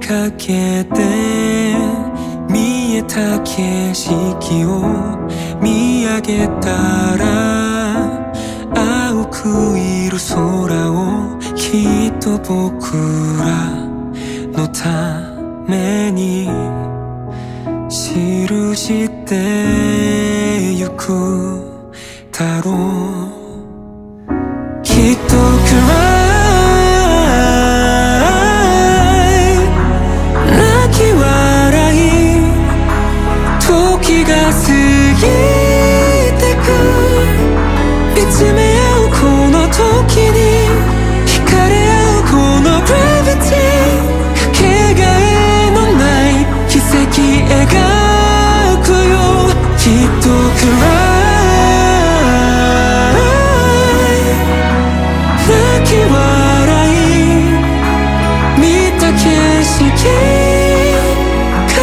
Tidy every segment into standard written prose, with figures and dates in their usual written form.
かけて見えた景色を見上げたら青くいる空をきっと僕らのために記してゆくだろう。きっと泣き笑い時が過ぎてく見つめ合うこの時に惹かれ合うこのグラビティかけがえのない奇跡描くよ。きっと泣き笑い見た景色が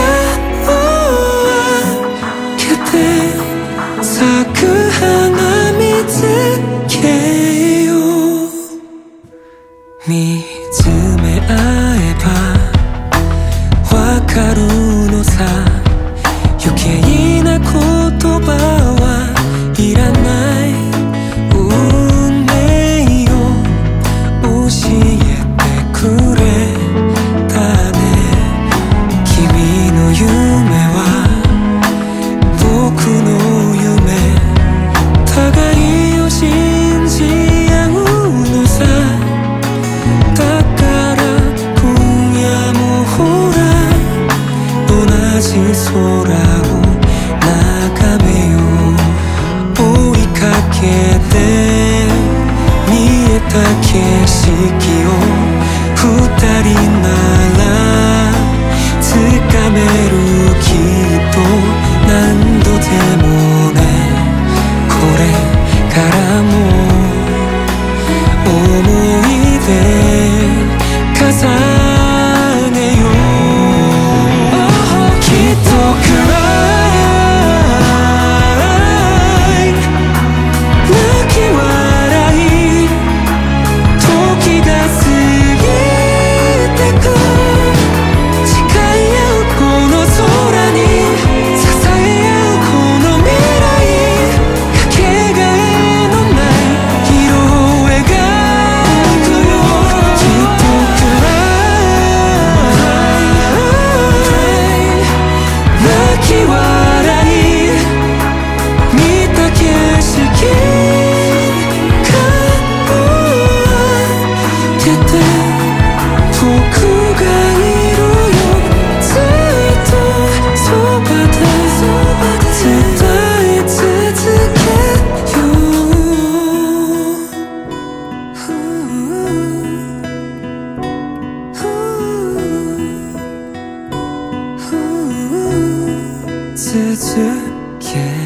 開けて咲く花見つけよう。見つめ合えばわかるのさ。余計な言葉はいらない。運命を教えてくれたね。君の夢は僕の夢。互いを信じ合うのさ。だから今夜もほら同じ空を眺めよう。追いかけて見えた景色を二人なら掴めるきっと何度でもね。これからも思い出重ねよう。きっと泣き笑い時が過ぎてく誓い合うこの空に支え合うこの未来かけがえのない色を描くよ。きっと泣き笑い見た景色が開けて僕がいるよ。ずっとそばで伝え続けよう。続け